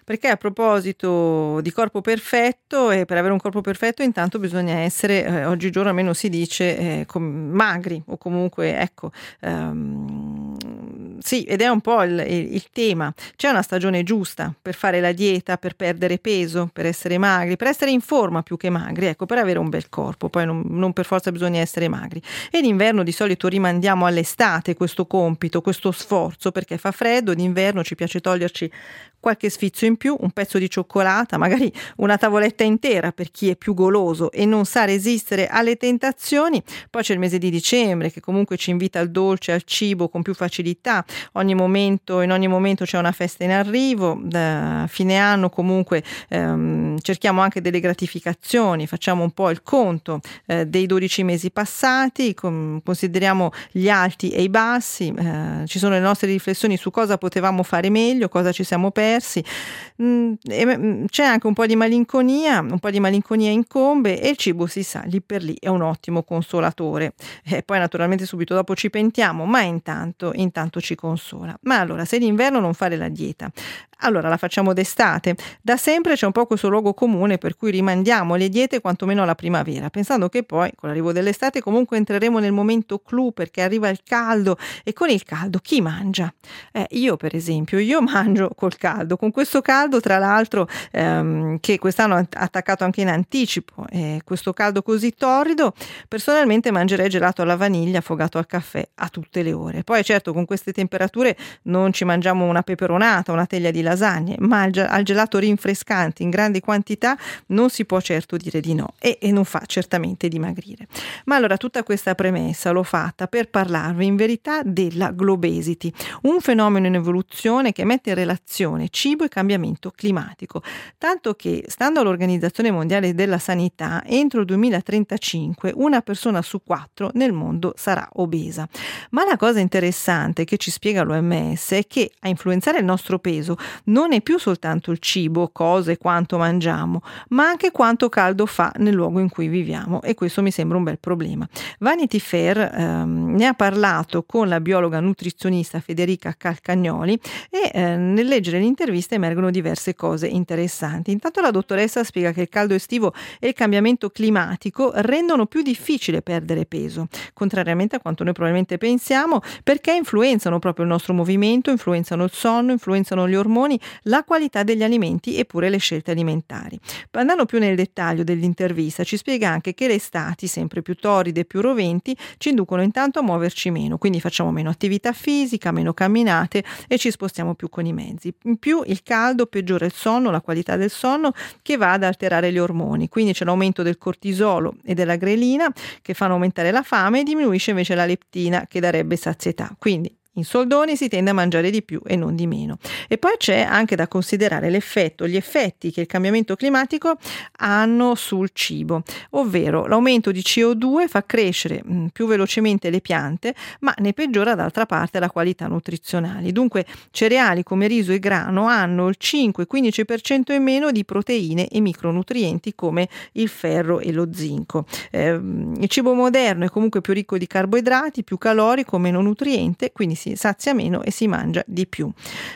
perché a proposito di corpo perfetto, e per avere un corpo perfetto intanto bisogna essere, oggigiorno almeno si dice, magri, o comunque ecco, sì, ed è un po' il tema. C'è una stagione giusta per fare la dieta, per perdere peso, per essere magri, per essere in forma più che magri, ecco, per avere un bel corpo, poi non per forza bisogna essere magri. E d'inverno di solito rimandiamo all'estate questo compito, questo sforzo, perché fa freddo, d'inverno ci piace toglierci qualche sfizio in più, un pezzo di cioccolata, magari una tavoletta intera per chi è più goloso e non sa resistere alle tentazioni. Poi c'è il mese di dicembre che comunque ci invita al dolce, al cibo con più facilità. In ogni momento c'è una festa in arrivo. Da fine anno comunque cerchiamo anche delle gratificazioni, facciamo un po' il conto dei 12 mesi passati, consideriamo gli alti e i bassi, ci sono le nostre riflessioni su cosa potevamo fare meglio, cosa ci siamo persi. C'è anche un po' di malinconia incombe, e il cibo, si sa, lì per lì è un ottimo consolatore. Poi naturalmente subito dopo ci pentiamo, ma intanto ci consola. Ma allora, se d'inverno non fare la dieta, allora la facciamo d'estate. Da sempre c'è un po' questo luogo comune per cui rimandiamo le diete quantomeno alla primavera, pensando che poi con l'arrivo dell'estate comunque entreremo nel momento clou, perché arriva il caldo, e con il caldo chi mangia? Io per esempio, io mangio col caldo, con questo caldo tra l'altro che quest'anno ha attaccato anche in anticipo, questo caldo così torrido, personalmente mangerei gelato alla vaniglia affogato al caffè a tutte le ore. Poi certo con queste temperature non ci mangiamo una peperonata, una teglia di lasagne, ma al gelato rinfrescante in grandi quantità non si può certo dire di no, e non fa certamente dimagrire. Ma allora tutta questa premessa l'ho fatta per parlarvi in verità della globesity, un fenomeno in evoluzione che mette in relazione cibo e cambiamento climatico, tanto che, stando all'Organizzazione Mondiale della Sanità, entro il 2035 una persona su 4 nel mondo sarà obesa. Ma la cosa interessante che ci spiega l'OMS è che a influenzare il nostro peso non è più soltanto il cibo, cosa e quanto mangiamo, ma anche quanto caldo fa nel luogo in cui viviamo, e questo mi sembra un bel problema. Vanity Fair ne ha parlato con la biologa nutrizionista Federica Calcagnoli, e nel leggere l'intervista emergono diverse cose interessanti. Intanto la dottoressa spiega che il caldo estivo e il cambiamento climatico rendono più difficile perdere peso, contrariamente a quanto noi probabilmente pensiamo, perché influenzano proprio il nostro movimento, influenzano il sonno, influenzano gli ormoni, la qualità degli alimenti e pure le scelte alimentari. Andando più nel dettaglio dell'intervista, ci spiega anche che le estati, sempre più torride e più roventi, ci inducono intanto a muoverci meno, quindi facciamo meno attività fisica, meno camminate e ci spostiamo più con i mezzi. In più il caldo peggiora il sonno, la qualità del sonno, che va ad alterare gli ormoni, quindi c'è l'aumento del cortisolo e della grelina che fanno aumentare la fame, e diminuisce invece la leptina che darebbe sazietà. Quindi in soldoni si tende a mangiare di più e non di meno. E poi c'è anche da considerare gli effetti che il cambiamento climatico hanno sul cibo, ovvero l'aumento di CO2 fa crescere più velocemente le piante, ma ne peggiora d'altra parte la qualità nutrizionale. Dunque cereali come riso e grano hanno il 5-15% in meno di proteine e micronutrienti come il ferro e lo zinco. Il cibo moderno è comunque più ricco di carboidrati, più calorico, meno nutriente, quindi si sazia meno e si mangia di più.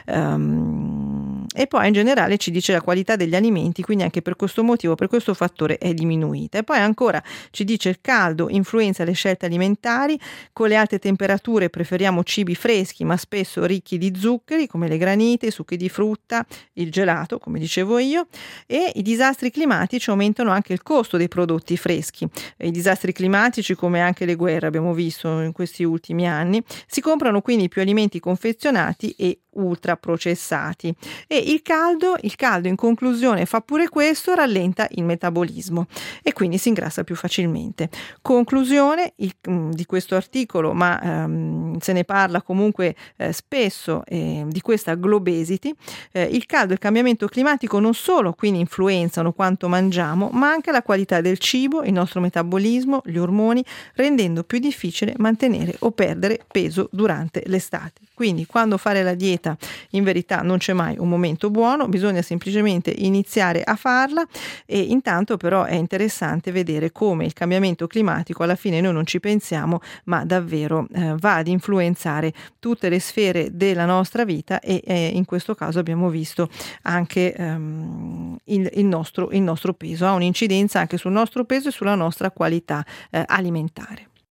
E poi in generale ci dice la qualità degli alimenti, quindi anche per questo motivo, per questo fattore è diminuita. E poi ancora ci dice il caldo influenza le scelte alimentari, con le alte temperature preferiamo cibi freschi ma spesso ricchi di zuccheri come le granite, i succhi di frutta, il gelato come dicevo io, e i disastri climatici aumentano anche il costo dei prodotti freschi. I disastri climatici, come anche le guerre abbiamo visto in questi ultimi anni, si comprano quindi più alimenti confezionati e ultraprocessati, e il caldo in conclusione fa pure questo, rallenta il metabolismo e quindi si ingrassa più facilmente. Conclusione di questo articolo, ma se ne parla comunque spesso di questa globesity, il caldo e il cambiamento climatico non solo quindi influenzano quanto mangiamo, ma anche la qualità del cibo, il nostro metabolismo, gli ormoni, rendendo più difficile mantenere o perdere peso durante l'estate. Quindi quando fare la dieta giornata. In verità non c'è mai un momento buono, bisogna semplicemente iniziare a farla, e intanto però è interessante vedere come il cambiamento climatico, alla fine noi non ci pensiamo, ma davvero va ad influenzare tutte le sfere della nostra vita, e in questo caso abbiamo visto anche il nostro peso, ha un'incidenza anche sul nostro peso e sulla nostra qualità alimentare.